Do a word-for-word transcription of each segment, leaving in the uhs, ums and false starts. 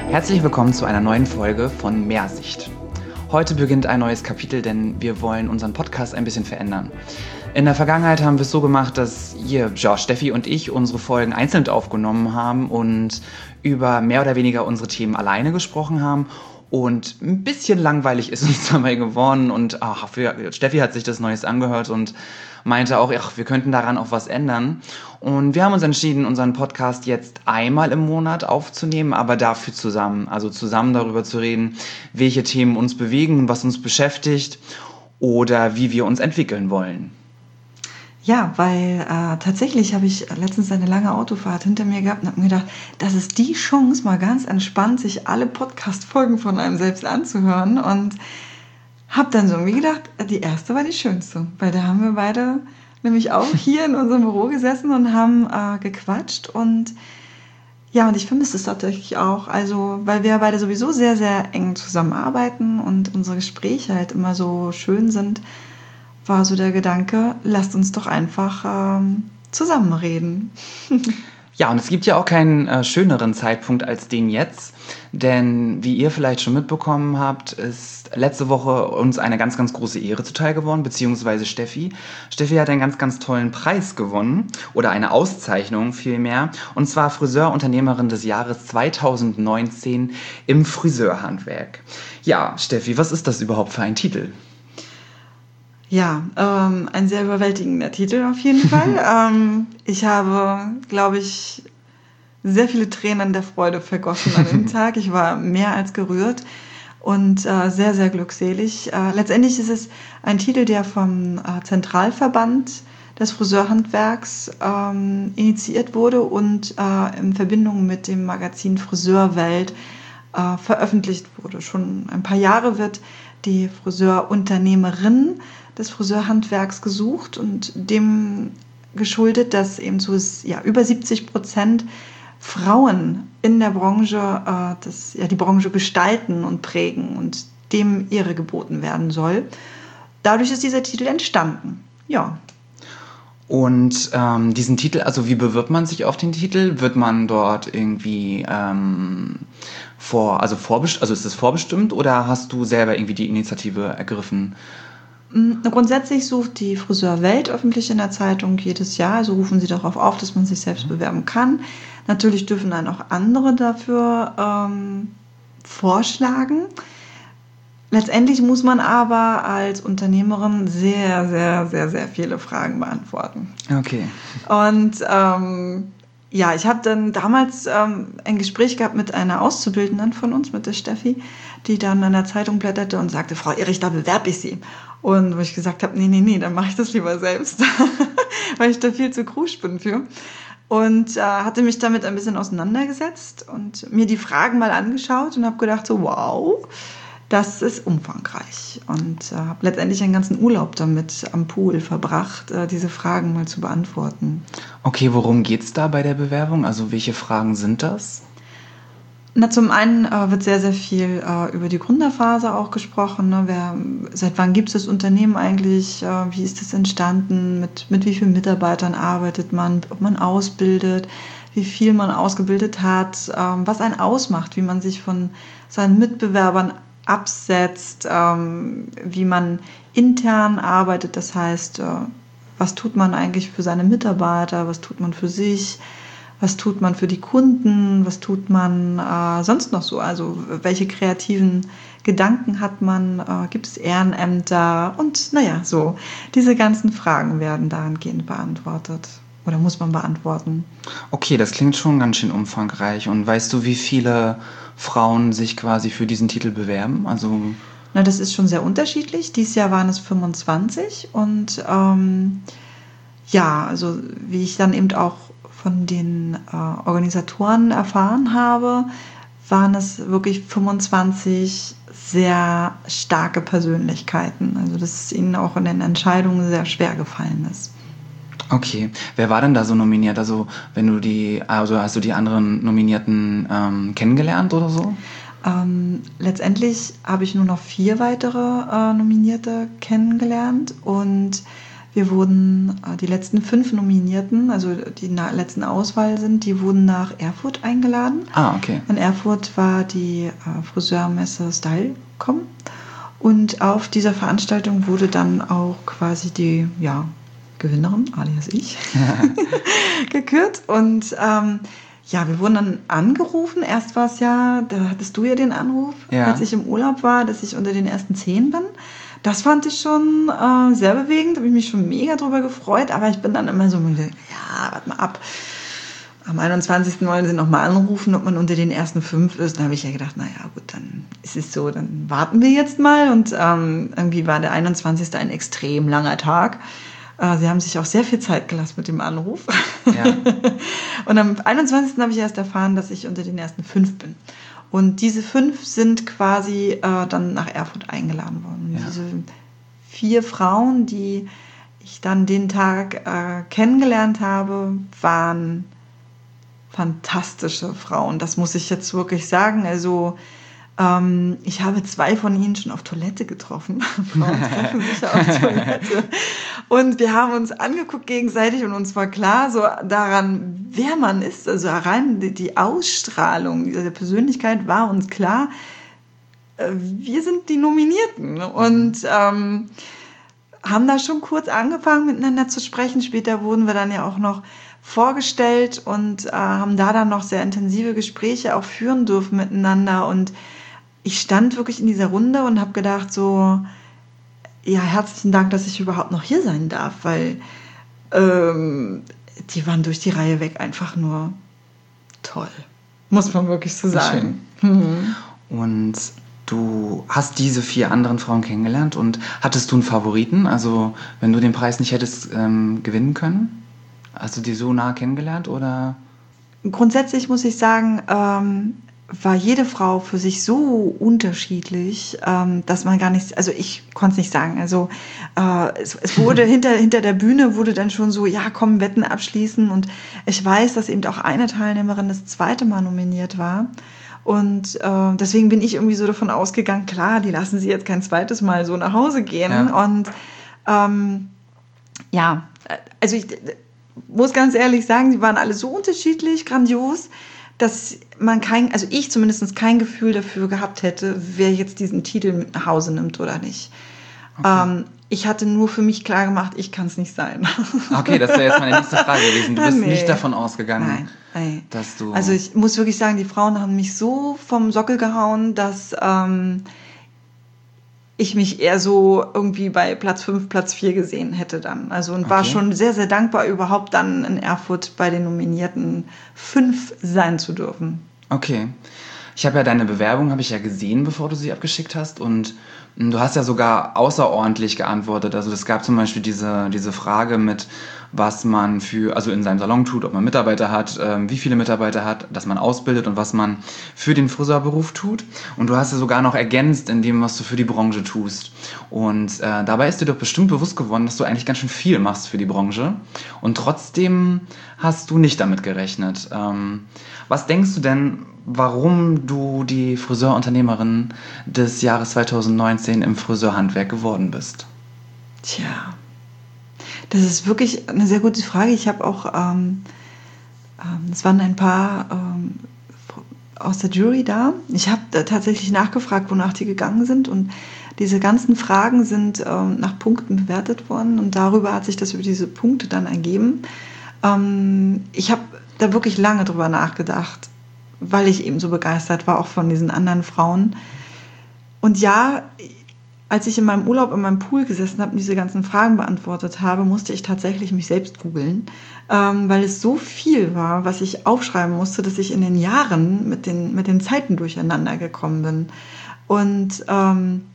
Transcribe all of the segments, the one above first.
Herzlich willkommen zu einer neuen Folge von Mehrsicht. Heute beginnt ein neues Kapitel, denn wir wollen unseren Podcast ein bisschen verändern. In der Vergangenheit haben wir es so gemacht, dass ihr, ja, Steffi und ich, unsere Folgen einzeln aufgenommen haben und über mehr oder weniger unsere Themen alleine gesprochen haben. Und ein bisschen langweilig ist uns dabei geworden. Und ach, für, Steffi hat sich das Neues angehört und meinte auch, ach, wir könnten daran auch was ändern. Und wir haben uns entschieden, unseren Podcast jetzt einmal im Monat aufzunehmen, aber dafür zusammen. Also zusammen darüber zu reden, welche Themen uns bewegen, was uns beschäftigt oder wie wir uns entwickeln wollen. Ja, weil äh, tatsächlich habe ich letztens eine lange Autofahrt hinter mir gehabt und habe mir gedacht, das ist die Chance, mal ganz entspannt sich alle Podcast-Folgen von einem selbst anzuhören. Und habe dann so irgendwie gedacht, die erste war die schönste, weil da haben wir beide nämlich auch hier in unserem Büro gesessen und haben äh, gequatscht. Und ja, und ich vermisse es tatsächlich auch, also weil wir beide sowieso sehr, sehr eng zusammenarbeiten und unsere Gespräche halt immer so schön sind, war so der Gedanke, lasst uns doch einfach ähm, zusammenreden. Ja, und es gibt ja auch keinen äh, schöneren Zeitpunkt als den jetzt, denn wie ihr vielleicht schon mitbekommen habt, ist letzte Woche uns eine ganz, ganz große Ehre zuteil geworden, beziehungsweise Steffi. Steffi hat einen ganz, ganz tollen Preis gewonnen, oder eine Auszeichnung vielmehr, und zwar Friseurunternehmerin des Jahres zwanzig neunzehn im Friseurhandwerk. Ja, Steffi, was ist das überhaupt für ein Titel? Ja, ähm, ein sehr überwältigender Titel auf jeden Fall. ähm, ich habe, glaube ich, sehr viele Tränen der Freude vergossen an dem Tag. Ich war mehr als gerührt und äh, sehr, sehr glückselig. Äh, letztendlich ist es ein Titel, der vom äh, Zentralverband des Friseurhandwerks ähm, initiiert wurde und äh, in Verbindung mit dem Magazin Friseurwelt äh, veröffentlicht wurde. Schon ein paar Jahre wird die Friseurunternehmerin des Friseurhandwerks gesucht und dem geschuldet, dass eben so ja, über siebzig Prozent Frauen in der Branche äh, das, ja, die Branche gestalten und prägen und dem Ehre geboten werden soll. Dadurch ist dieser Titel entstanden. Ja. Und ähm, diesen Titel, also wie bewirbt man sich auf den Titel? Wird man dort irgendwie ähm, vor, also vorbestimmt, also ist es vorbestimmt oder hast du selber irgendwie die Initiative ergriffen? Grundsätzlich sucht die Friseurwelt öffentlich in der Zeitung jedes Jahr, also rufen sie darauf auf, dass man sich selbst bewerben kann. Natürlich dürfen dann auch andere dafür ähm, vorschlagen. Letztendlich muss man aber als Unternehmerin sehr, sehr, sehr, sehr viele Fragen beantworten. Okay. Und ähm, ja, ich habe dann damals ähm, ein Gespräch gehabt mit einer Auszubildenden von uns, mit der Steffi, die dann in der Zeitung blätterte und sagte, Frau Erich, da bewerbe ich Sie. Und wo ich gesagt habe, nee, nee, nee, dann mache ich das lieber selbst, weil ich da viel zu krusch bin für. Und äh, hatte mich damit ein bisschen auseinandergesetzt und mir die Fragen mal angeschaut und habe gedacht, so wow, das ist umfangreich. Und äh, habe letztendlich einen ganzen Urlaub damit am Pool verbracht, äh, diese Fragen mal zu beantworten. Okay, worum geht es da bei der Bewerbung? Also welche Fragen sind das? Na, zum einen äh, wird sehr, sehr viel äh, über die Gründerphase auch gesprochen. Ne? Wer, seit wann gibt es das Unternehmen eigentlich? Äh, wie ist das entstanden? Mit, mit wie vielen Mitarbeitern arbeitet man? Ob man ausbildet? Wie viel man ausgebildet hat? Ähm, was einen ausmacht? Wie man sich von seinen Mitbewerbern absetzt? Ähm, wie man intern arbeitet? Das heißt, äh, was tut man eigentlich für seine Mitarbeiter? Was tut man für sich? Was tut man für die Kunden? Was tut man äh, sonst noch so? Also welche kreativen Gedanken hat man? Äh, gibt es Ehrenämter? Und naja, so diese ganzen Fragen werden dahingehend beantwortet oder muss man beantworten. Okay, das klingt schon ganz schön umfangreich. Und weißt du, wie viele Frauen sich quasi für diesen Titel bewerben? Also Na, das ist schon sehr unterschiedlich. Dieses Jahr waren es fünfundzwanzig und ähm, ja, also wie ich dann eben auch von den äh, Organisatoren erfahren habe, waren es wirklich fünfundzwanzig sehr starke Persönlichkeiten. Also dass es ihnen auch in den Entscheidungen sehr schwer gefallen ist. Okay, wer war denn da so nominiert? Also wenn du die, also hast du die anderen Nominierten ähm, kennengelernt oder so? Ähm, letztendlich habe ich nur noch vier weitere äh, Nominierte kennengelernt und Wir wurden, äh, die letzten fünf Nominierten, also die na- letzten Auswahl sind, die wurden nach Erfurt eingeladen. Ah, okay. In Erfurt war die äh, Friseurmesse Stylecom. Und auf dieser Veranstaltung wurde dann auch quasi die ja, Gewinnerin, alias ich, gekürt. Und ähm, ja, wir wurden dann angerufen. Erst war es ja, da hattest du ja den Anruf, ja. als ich im Urlaub war, dass ich unter den ersten zehn bin. Das fand ich schon äh, sehr bewegend, habe ich mich schon mega drüber gefreut. Aber ich bin dann immer so, ja, warte mal ab. Am einundzwanzigsten wollen sie nochmal anrufen, ob man unter den ersten fünf ist. Da habe ich ja gedacht, naja gut, dann ist es so, dann warten wir jetzt mal. Und ähm, irgendwie war der einundzwanzigste ein extrem langer Tag. Äh, sie haben sich auch sehr viel Zeit gelassen mit dem Anruf. Ja. Und am einundzwanzigsten habe ich erst erfahren, dass ich unter den ersten fünf bin. Und diese fünf sind quasi äh, dann nach Erfurt eingeladen worden. Und ja. diese vier Frauen, die ich dann den Tag äh, kennengelernt habe, waren fantastische Frauen, das muss ich jetzt wirklich sagen. Also ähm, ich habe zwei von ihnen schon auf Toilette getroffen. Frauen treffen sich ja auf Toilette. Und wir haben uns angeguckt gegenseitig und uns war klar so daran, wer man ist. Also rein die, die Ausstrahlung dieser Persönlichkeit war uns klar, äh, wir sind die Nominierten. Und ähm, haben da schon kurz angefangen miteinander zu sprechen. Später wurden wir dann ja auch noch vorgestellt und äh, haben da dann noch sehr intensive Gespräche auch führen dürfen miteinander. Und ich stand wirklich in dieser Runde und habe gedacht so, ja, herzlichen Dank, dass ich überhaupt noch hier sein darf, weil ähm, die waren durch die Reihe weg einfach nur toll. Muss man wirklich so sagen. Mhm. Und du hast diese vier anderen Frauen kennengelernt und hattest du einen Favoriten? Also wenn du den Preis nicht hättest ähm, gewinnen können? Hast du die so nah kennengelernt oder? Grundsätzlich muss ich sagen, ähm, war jede Frau für sich so unterschiedlich, ähm, dass man gar nicht, also ich konnte es nicht sagen. Also äh, es, es wurde hinter, hinter der Bühne wurde dann schon so, ja komm, Wetten abschließen. Und ich weiß, dass eben auch eine Teilnehmerin das zweite Mal nominiert war. Und äh, deswegen bin ich irgendwie so davon ausgegangen, klar, die lassen sie jetzt kein zweites Mal so nach Hause gehen. Ja. Und ähm, ja, also ich muss ganz ehrlich sagen, sie waren alle so unterschiedlich, grandios, dass man kein, also ich zumindest kein Gefühl dafür gehabt hätte, wer jetzt diesen Titel mit nach Hause nimmt oder nicht. Okay. Ähm, ich hatte nur für mich klar gemacht, ich kann es nicht sein. Okay, das wäre jetzt meine nächste Frage gewesen. Du bist nee. nicht davon ausgegangen, nein, nein. dass du... Also ich muss wirklich sagen, die Frauen haben mich so vom Sockel gehauen, dass ähm, ich mich eher so irgendwie bei Platz fünf, Platz vier gesehen hätte dann. Also und okay. war schon sehr, sehr dankbar, überhaupt dann in Erfurt bei den Nominierten fünf sein zu dürfen. Okay. Ich habe ja deine Bewerbung, habe ich ja gesehen, bevor du sie abgeschickt hast, und du hast ja sogar außerordentlich geantwortet. Also es gab zum Beispiel diese, diese Frage mit, was man für, also in seinem Salon tut, ob man Mitarbeiter hat, äh, wie viele Mitarbeiter hat, dass man ausbildet und was man für den Friseurberuf tut. Und du hast ja sogar noch ergänzt in dem, was du für die Branche tust. Und äh, dabei ist dir doch bestimmt bewusst geworden, dass du eigentlich ganz schön viel machst für die Branche. Und trotzdem hast du nicht damit gerechnet. Ähm, was denkst du denn, warum du die Friseurunternehmerin des Jahres zweitausendneunzehn im Friseurhandwerk geworden bist? Tja, das ist wirklich eine sehr gute Frage. Ich habe auch, ähm, ähm, es waren ein paar ähm, aus der Jury da. Ich habe da tatsächlich nachgefragt, wonach die gegangen sind, und diese ganzen Fragen sind ähm, nach Punkten bewertet worden, und darüber hat sich das über diese Punkte dann ergeben. Ähm, ich habe da wirklich lange drüber nachgedacht, weil ich eben so begeistert war, auch von diesen anderen Frauen. Und ja, als ich in meinem Urlaub in meinem Pool gesessen habe und diese ganzen Fragen beantwortet habe, musste ich tatsächlich mich selbst googeln, ähm, weil es so viel war, was ich aufschreiben musste, dass ich in den Jahren mit den, mit den Zeiten durcheinander gekommen bin. Und ähm,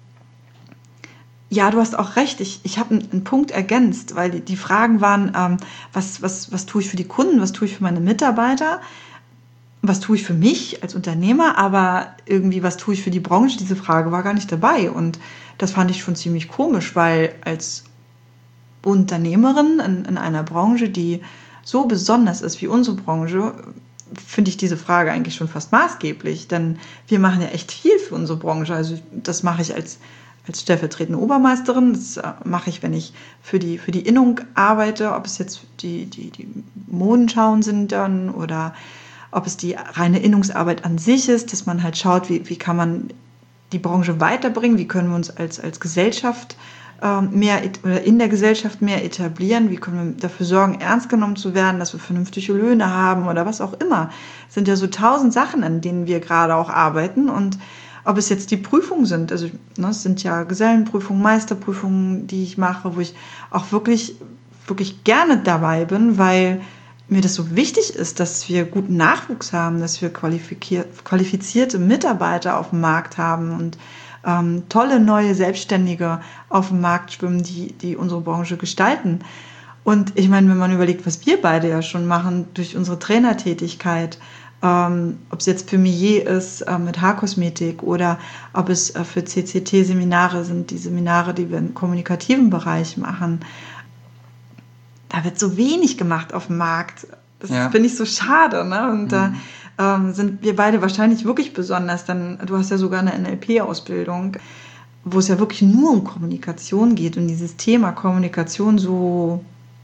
ja, du hast auch recht, ich, ich habe einen, einen Punkt ergänzt, weil die, die Fragen waren, ähm, was, was, was tue ich für die Kunden, was tue ich für meine Mitarbeiter, was tue ich für mich als Unternehmer, aber irgendwie, was tue ich für die Branche? Diese Frage war gar nicht dabei. Und das fand ich schon ziemlich komisch, weil als Unternehmerin in, in einer Branche, die so besonders ist wie unsere Branche, finde ich diese Frage eigentlich schon fast maßgeblich. Denn wir machen ja echt viel für unsere Branche. Also das mache ich als, als stellvertretende Obermeisterin. Das äh, mache ich, wenn ich für die, für die Innung arbeite, ob es jetzt die, die, die Modenschauen sind dann oder ob es die reine Innungsarbeit an sich ist, dass man halt schaut, wie, wie kann man die Branche weiterbringen, wie können wir uns als, als Gesellschaft ähm, mehr oder in der Gesellschaft mehr etablieren, wie können wir dafür sorgen, ernst genommen zu werden, dass wir vernünftige Löhne haben oder was auch immer. Es sind ja so tausend Sachen, an denen wir gerade auch arbeiten und ob es jetzt die Prüfungen sind, also ne, es sind ja Gesellenprüfungen, Meisterprüfungen, die ich mache, wo ich auch wirklich, wirklich gerne dabei bin, weil mir das so wichtig ist, dass wir guten Nachwuchs haben, dass wir qualifizierte Mitarbeiter auf dem Markt haben und ähm, tolle neue Selbstständige auf dem Markt schwimmen, die, die unsere Branche gestalten. Und ich meine, wenn man überlegt, was wir beide ja schon machen durch unsere Trainertätigkeit, ähm, ob es jetzt für Millet ist äh, mit Haarkosmetik oder ob es äh, für C C T-Seminare sind, die Seminare, die wir im kommunikativen Bereich machen, da wird so wenig gemacht auf dem Markt. Das ja. finde ich so schade. Ne? Und mhm. da ähm, sind wir beide wahrscheinlich wirklich besonders. Dann, du hast ja sogar eine N L P-Ausbildung, wo es ja wirklich nur um Kommunikation geht und dieses Thema Kommunikation so,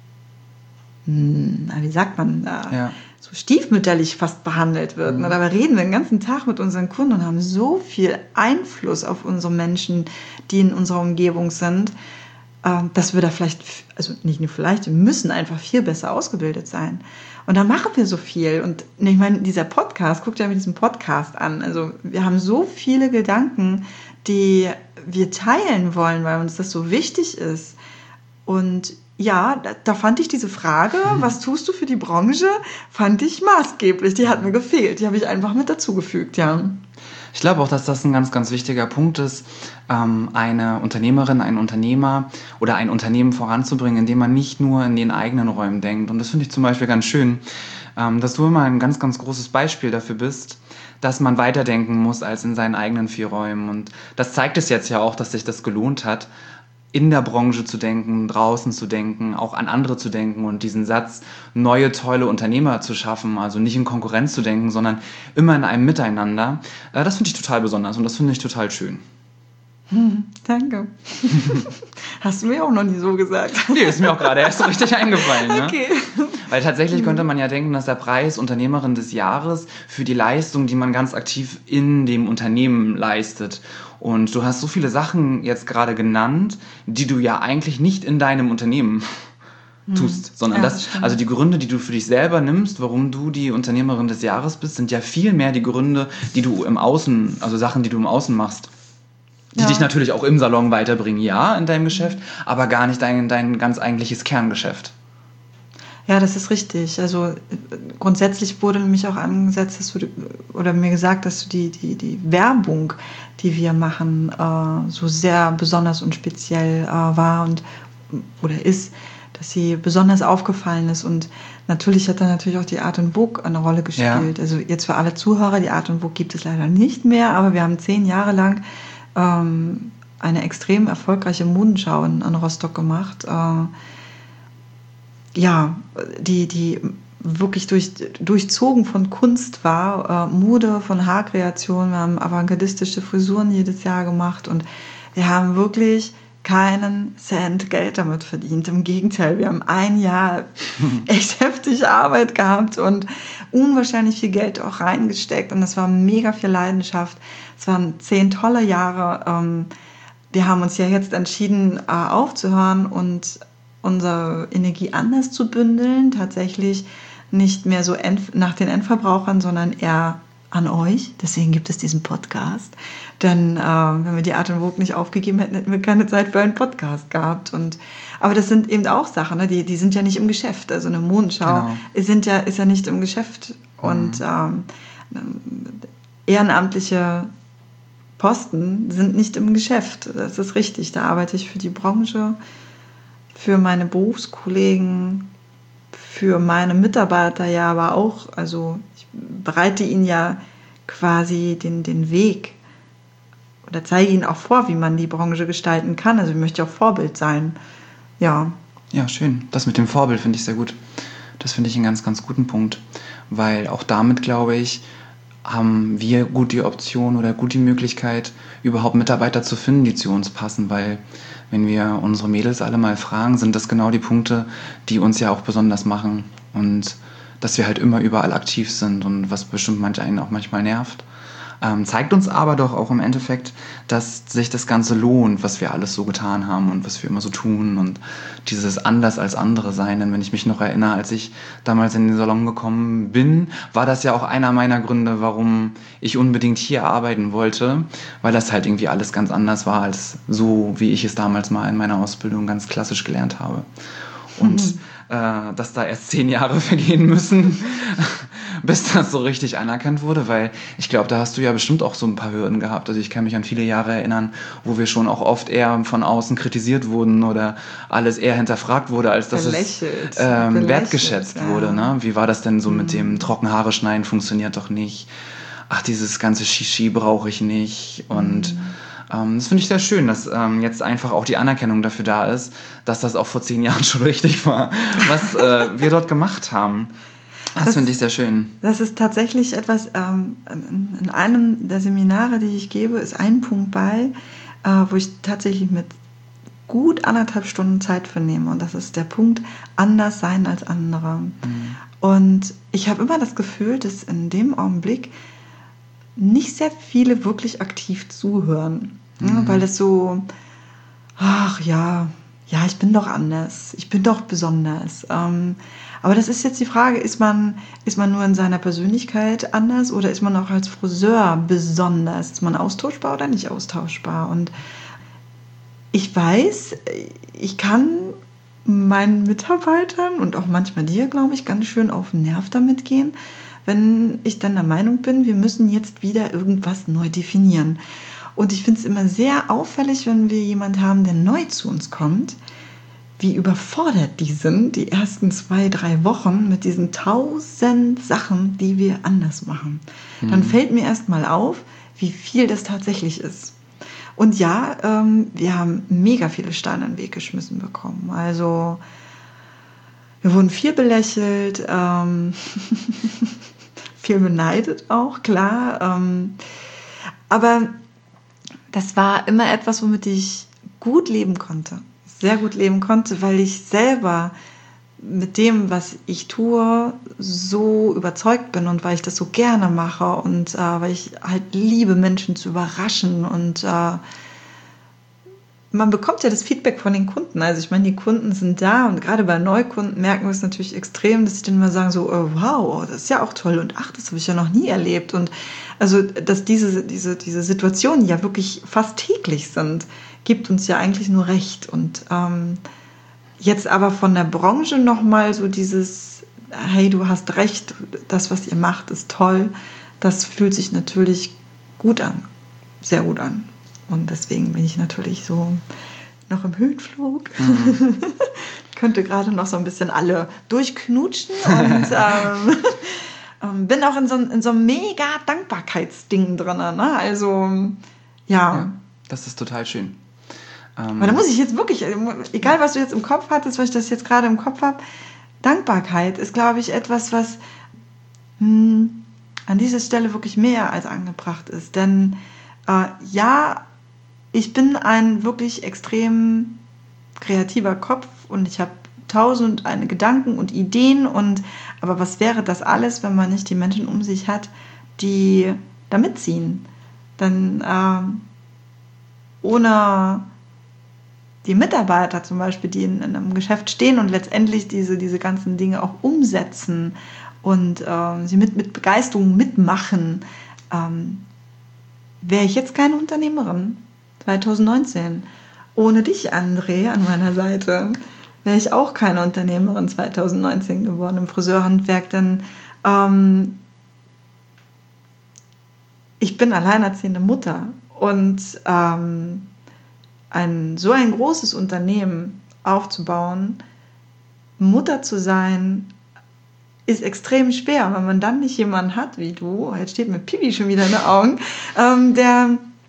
hm, wie sagt man da, ja. so stiefmütterlich fast behandelt wird. Mhm. Ne? Dabei reden wir den ganzen Tag mit unseren Kunden und haben so viel Einfluss auf unsere Menschen, die in unserer Umgebung sind, dass wir da vielleicht, also nicht nur vielleicht, wir müssen einfach viel besser ausgebildet sein. Und da machen wir so viel. Und ich meine, dieser Podcast, guckt ja mit diesem Podcast an. Also wir haben so viele Gedanken, die wir teilen wollen, weil uns das so wichtig ist. Und ja, da, da fand ich diese Frage, was tust du für die Branche, fand ich maßgeblich. Die hat mir gefehlt. Die habe ich einfach mit dazugefügt, ja. Ich glaube auch, dass das ein ganz, ganz wichtiger Punkt ist, eine Unternehmerin, einen Unternehmer oder ein Unternehmen voranzubringen, indem man nicht nur in den eigenen Räumen denkt. Und das finde ich zum Beispiel ganz schön, dass du immer ein ganz, ganz großes Beispiel dafür bist, dass man weiterdenken muss als in seinen eigenen vier Räumen. Und das zeigt es jetzt ja auch, dass sich das gelohnt hat, in der Branche zu denken, draußen zu denken, auch an andere zu denken und diesen Satz, neue, tolle Unternehmer zu schaffen, also nicht in Konkurrenz zu denken, sondern immer in einem Miteinander. Das finde ich total besonders und das finde ich total schön. Hm, danke. Hast du mir auch noch nie so gesagt. Nee, ist mir auch gerade erst so richtig eingefallen. Ne? Okay. Weil tatsächlich könnte man ja denken, dass der Preis Unternehmerin des Jahres für die Leistung, die man ganz aktiv in dem Unternehmen leistet. Und du hast so viele Sachen jetzt gerade genannt, die du ja eigentlich nicht in deinem Unternehmen tust, hm. sondern ja, das, das also die Gründe, die du für dich selber nimmst, warum du die Unternehmerin des Jahres bist, sind ja viel mehr die Gründe, die du im Außen, also Sachen, die du im Außen machst. Die ja. dich natürlich auch im Salon weiterbringen, ja, in deinem Geschäft, aber gar nicht dein, dein ganz eigentliches Kerngeschäft. Ja, das ist richtig. Also grundsätzlich wurde nämlich auch angesetzt, dass du, oder mir gesagt, dass du die, die, die Werbung, die wir machen, äh, so sehr besonders und speziell äh, war und oder ist, dass sie besonders aufgefallen ist. Und natürlich hat da natürlich auch die Art und Vogue eine Rolle gespielt. Ja. Also jetzt für alle Zuhörer, die Art und Vogue gibt es leider nicht mehr, aber wir haben zehn Jahre lang ähm, eine extrem erfolgreiche Modenschau in, in Rostock gemacht. Äh, ja, die, die wirklich durch, durchzogen von Kunst war, äh, Mode, von Haarkreation. Wir haben avantgardistische Frisuren jedes Jahr gemacht und wir haben wirklich keinen Cent Geld damit verdient. Im Gegenteil, wir haben ein Jahr echt heftig Arbeit gehabt und unwahrscheinlich viel Geld auch reingesteckt und das war mega viel Leidenschaft. Es waren zehn tolle Jahre. Ähm, wir haben uns ja jetzt entschieden, äh, aufzuhören und unsere Energie anders zu bündeln, tatsächlich nicht mehr so end- nach den Endverbrauchern, sondern eher an euch. Deswegen gibt es diesen Podcast. Denn äh, wenn wir die Art und Vogue nicht aufgegeben hätten, hätten wir keine Zeit für einen Podcast gehabt. Und, aber das sind eben auch Sachen, ne? die, die sind ja nicht im Geschäft. Also eine Modenschau genau. sind ja, ist ja nicht im Geschäft. Mhm. Und ähm, ehrenamtliche Posten sind nicht im Geschäft. Das ist richtig. Da arbeite ich für die Branche, für meine Berufskollegen, für meine Mitarbeiter ja, aber auch, also ich bereite ihnen ja quasi den, den Weg oder zeige ihnen auch vor, wie man die Branche gestalten kann. Also ich möchte auch Vorbild sein. Ja. Ja, schön. Das mit dem Vorbild finde ich sehr gut. Das finde ich einen ganz, ganz guten Punkt, weil auch damit, glaube ich, haben wir gut die Option oder gut die Möglichkeit, überhaupt Mitarbeiter zu finden, die zu uns passen, weil wenn wir unsere Mädels alle mal fragen, sind das genau die Punkte, die uns ja auch besonders machen und dass wir halt immer überall aktiv sind und was bestimmt manch einen auch manchmal nervt. Ähm, zeigt uns aber doch auch im Endeffekt, dass sich das Ganze lohnt, was wir alles so getan haben und was wir immer so tun und dieses anders als andere sein. Denn wenn ich mich noch erinnere, als ich damals in den Salon gekommen bin, war das ja auch einer meiner Gründe, warum ich unbedingt hier arbeiten wollte, weil das halt irgendwie alles ganz anders war als so, wie ich es damals mal in meiner Ausbildung ganz klassisch gelernt habe. Und mhm. äh, dass da erst zehn Jahre vergehen müssen, bis das so richtig anerkannt wurde, weil ich glaube, da hast du ja bestimmt auch so ein paar Hürden gehabt. Also ich kann mich an viele Jahre erinnern, wo wir schon auch oft eher von außen kritisiert wurden oder alles eher hinterfragt wurde, als dass Belächelt. es ähm, wertgeschätzt ja. wurde. Ne? Wie war das denn so mhm. mit dem Trockenhaare schneiden, funktioniert doch nicht. Ach, dieses ganze Shishi brauche ich nicht und mhm. Das finde ich sehr schön, dass ähm, jetzt einfach auch die Anerkennung dafür da ist, dass das auch vor zehn Jahren schon richtig war, was äh, wir dort gemacht haben. Das, das finde ich sehr schön. Das ist tatsächlich etwas, ähm, in einem der Seminare, die ich gebe, ist ein Punkt bei, äh, wo ich tatsächlich mit gut anderthalb Stunden Zeit für nehme. Und das ist der Punkt, anders sein als andere. Mhm. Und ich habe immer das Gefühl, dass in dem Augenblick nicht sehr viele wirklich aktiv zuhören, mhm. ja, weil es so, ach ja, ja, ich bin doch anders, ich bin doch besonders. Ähm, aber das ist jetzt die Frage, ist man, ist man nur in seiner Persönlichkeit anders oder ist man auch als Friseur besonders? Ist man austauschbar oder nicht austauschbar? Und ich weiß, ich kann meinen Mitarbeitern und auch manchmal dir, glaube ich, ganz schön auf den Nerv damit gehen, wenn ich dann der Meinung bin, wir müssen jetzt wieder irgendwas neu definieren. Und ich finde es immer sehr auffällig, wenn wir jemanden haben, der neu zu uns kommt, wie überfordert die sind, die ersten zwei, drei Wochen mit diesen tausend Sachen, die wir anders machen. Mhm. Dann fällt mir erst mal auf, wie viel das tatsächlich ist. Und ja, ähm, wir haben mega viele Steine in den Weg geschmissen bekommen. Also wir wurden viel belächelt, ähm, viel beneidet auch, klar. Ähm, aber das war immer etwas, womit ich gut leben konnte. Sehr gut leben konnte, weil ich selber mit dem, was ich tue, so überzeugt bin und weil ich das so gerne mache und äh, weil ich halt liebe, Menschen zu überraschen und äh, man bekommt ja das Feedback von den Kunden. Also ich meine, die Kunden sind da und gerade bei Neukunden merken wir es natürlich extrem, dass sie dann mal sagen so, oh, wow, das ist ja auch toll und ach, das habe ich ja noch nie erlebt. Und also, dass diese, diese, diese Situationen ja wirklich fast täglich sind, gibt uns ja eigentlich nur recht. Und ähm, jetzt aber von der Branche nochmal so dieses, hey, du hast recht, das, was ihr macht, ist toll, das fühlt sich natürlich gut an, sehr gut an. Und deswegen bin ich natürlich so noch im Höhenflug. Mhm. Könnte gerade noch so ein bisschen alle durchknutschen und ähm, bin auch in so, in so einem mega Dankbarkeitsding drin. Ne? Also, ja. ja. Das ist total schön. Ähm, Aber da muss ich jetzt wirklich, egal was du jetzt im Kopf hattest, was ich das jetzt gerade im Kopf habe, Dankbarkeit ist, glaube ich, etwas, was mh, an dieser Stelle wirklich mehr als angebracht ist. Denn äh, ja, ich bin ein wirklich extrem kreativer Kopf und ich habe tausend eine Gedanken und Ideen und aber was wäre das alles, wenn man nicht die Menschen um sich hat, die da mitziehen? Dann äh, ohne die Mitarbeiter zum Beispiel, die in, in einem Geschäft stehen und letztendlich diese, diese ganzen Dinge auch umsetzen und äh, sie mit, mit Begeisterung mitmachen, ähm, wäre ich jetzt keine Unternehmerin zwanzig neunzehn. Ohne dich, André, an meiner Seite, wäre ich auch keine Unternehmerin zwanzig neunzehn geworden im Friseurhandwerk, denn ähm, ich bin alleinerziehende Mutter und ähm, ein, so ein großes Unternehmen aufzubauen, Mutter zu sein, ist extrem schwer, wenn man dann nicht jemanden hat wie du, jetzt steht mir Pipi schon wieder in den Augen, ähm, der,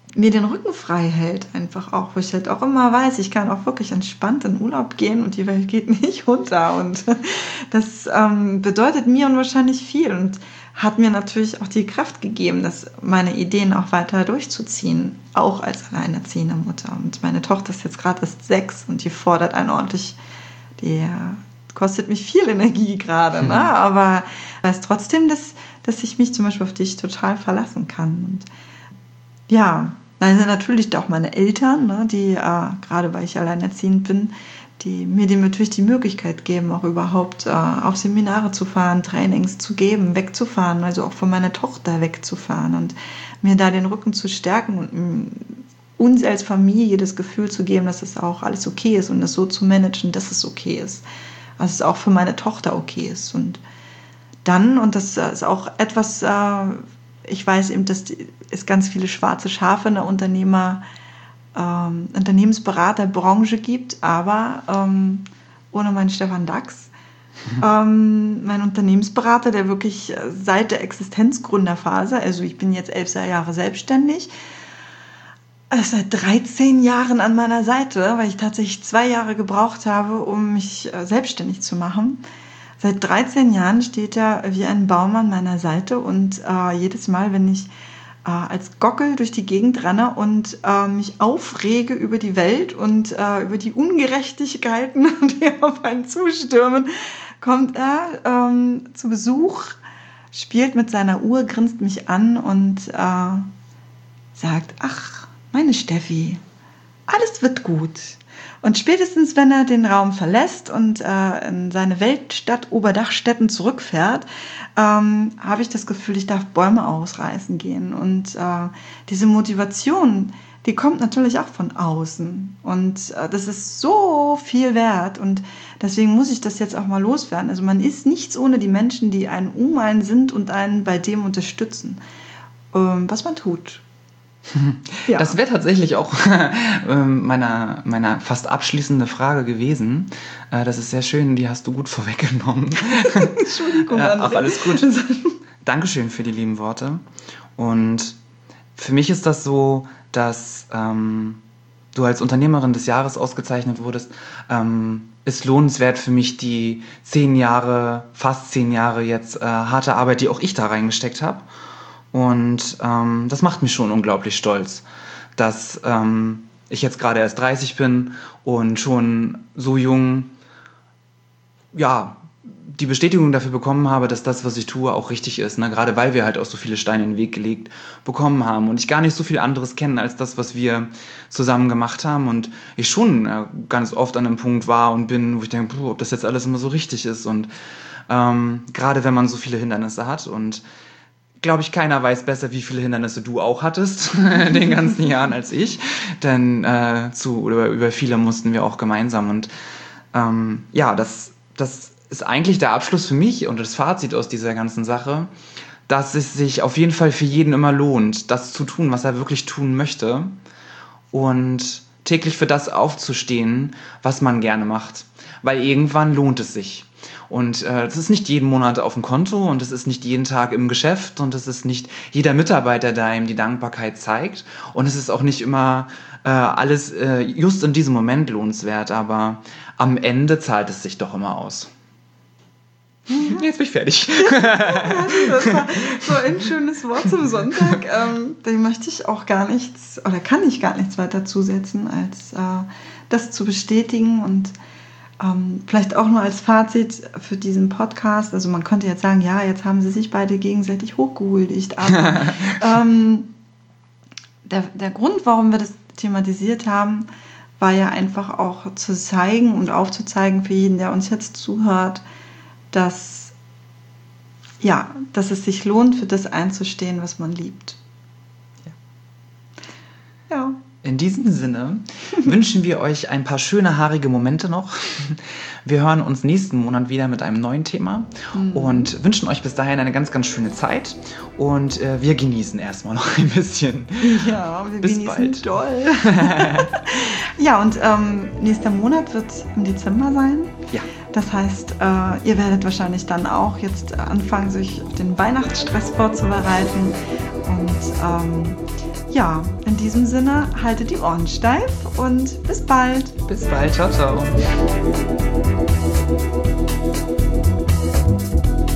mir den Rücken frei hält, einfach auch, wo ich halt auch immer weiß, ich kann auch wirklich entspannt in Urlaub gehen und die Welt geht nicht unter. Und das ähm, bedeutet mir unwahrscheinlich viel und hat mir natürlich auch die Kraft gegeben, das meine Ideen auch weiter durchzuziehen, auch als alleinerziehende Mutter. Und meine Tochter ist jetzt gerade erst sechs und die fordert einen ordentlich, die kostet mich viel Energie gerade, ne? Aber ich weiß trotzdem, dass, dass ich mich zum Beispiel auf dich total verlassen kann. Und ja, also natürlich auch meine Eltern, ne, die, äh, gerade weil ich alleinerziehend bin, die mir die natürlich die Möglichkeit geben, auch überhaupt äh, auf Seminare zu fahren, Trainings zu geben, wegzufahren, also auch von meiner Tochter wegzufahren und mir da den Rücken zu stärken und mh, uns als Familie das Gefühl zu geben, dass es auch alles okay ist und das so zu managen, dass es okay ist. Dass es auch für meine Tochter okay ist. Und dann, und das ist auch etwas, äh, ich weiß eben, dass die, es ganz viele schwarze Schafe in der Unternehmer, ähm, Unternehmensberaterbranche gibt, aber ähm, ohne meinen Stefan Dachs, ähm, mein Unternehmensberater, der wirklich seit der Existenzgründerphase, also ich bin jetzt elf Jahre selbstständig, also seit dreizehn Jahren an meiner Seite, weil ich tatsächlich zwei Jahre gebraucht habe, um mich selbstständig zu machen. Seit dreizehn Jahren steht er wie ein Baum an meiner Seite und äh, jedes Mal, wenn ich äh, als Gockel durch die Gegend renne und äh, mich aufrege über die Welt und äh, über die Ungerechtigkeiten, die auf einen zustürmen, kommt er ähm, zu Besuch, spielt mit seiner Uhr, grinst mich an und äh, sagt, ach, meine Steffi, alles wird gut. Und spätestens, wenn er den Raum verlässt und äh, in seine Weltstadt Oberdachstetten zurückfährt, ähm, habe ich das Gefühl, ich darf Bäume ausreißen gehen. Und äh, diese Motivation, die kommt natürlich auch von außen. Und äh, das ist so viel wert. Und deswegen muss ich das jetzt auch mal loswerden. Also man ist nichts ohne die Menschen, die einen um einen sind und einen bei dem unterstützen, ähm, was man tut. Ja. Das wäre tatsächlich auch meiner, meiner fast abschließende Frage gewesen. Das ist sehr schön, die hast du gut vorweggenommen. Entschuldigung. Ja, ach, alles gut. Dankeschön für die lieben Worte. Und für mich ist das so, dass ähm, du als Unternehmerin des Jahres ausgezeichnet wurdest. Ähm, ist lohnenswert für mich die zehn Jahre, fast zehn Jahre jetzt äh, harte Arbeit, die auch ich da reingesteckt habe. Und ähm, das macht mich schon unglaublich stolz, dass ähm, ich jetzt gerade erst dreißig bin und schon so jung, ja, die Bestätigung dafür bekommen habe, dass das, was ich tue, auch richtig ist. Ne? Gerade weil wir halt auch so viele Steine in den Weg gelegt bekommen haben und ich gar nicht so viel anderes kenne als das, was wir zusammen gemacht haben. Und ich schon äh, ganz oft an einem Punkt war und bin, wo ich denke, puh, ob das jetzt alles immer so richtig ist. Und ähm, gerade wenn man so viele Hindernisse hat und glaube ich, keiner weiß besser, wie viele Hindernisse du auch hattest in den ganzen Jahren als ich. Denn äh, zu, über, über viele mussten wir auch gemeinsam. Und ähm, ja, das, das ist eigentlich der Abschluss für mich und das Fazit aus dieser ganzen Sache, dass es sich auf jeden Fall für jeden immer lohnt, das zu tun, was er wirklich tun möchte. Und täglich für das aufzustehen, was man gerne macht. Weil irgendwann lohnt es sich. Und äh, das ist nicht jeden Monat auf dem Konto und es ist nicht jeden Tag im Geschäft und es ist nicht jeder Mitarbeiter, der ihm die Dankbarkeit zeigt. Und es ist auch nicht immer äh, alles äh, just in diesem Moment lohnenswert, aber am Ende zahlt es sich doch immer aus. Jetzt bin ich fertig. Das war so ein schönes Wort zum Sonntag. Ähm, dem möchte ich auch gar nichts, oder kann ich gar nichts weiter zusetzen, als äh, das zu bestätigen und ähm, vielleicht auch nur als Fazit für diesen Podcast. Also man könnte jetzt sagen, ja, jetzt haben sie sich beide gegenseitig hochgehuldigt, aber ähm, der, der Grund, warum wir das thematisiert haben, war ja einfach auch zu zeigen und aufzuzeigen für jeden, der uns jetzt zuhört, dass, ja, dass es sich lohnt, für das einzustehen, was man liebt. Ja. Ja. In diesem Sinne wünschen wir euch ein paar schöne, haarige Momente noch. Wir hören uns nächsten Monat wieder mit einem neuen Thema mhm. und wünschen euch bis dahin eine ganz, ganz schöne Zeit. Und äh, wir genießen erstmal noch ein bisschen. Ja, wir bis genießen bald. Doll. Ja, und ähm, nächster Monat wird im Dezember sein. Ja. Das heißt, äh, ihr werdet wahrscheinlich dann auch jetzt anfangen, sich auf den Weihnachtsstress vorzubereiten. Und ähm, ja, in diesem Sinne, haltet die Ohren steif und bis bald. Bis bald, ciao, ciao.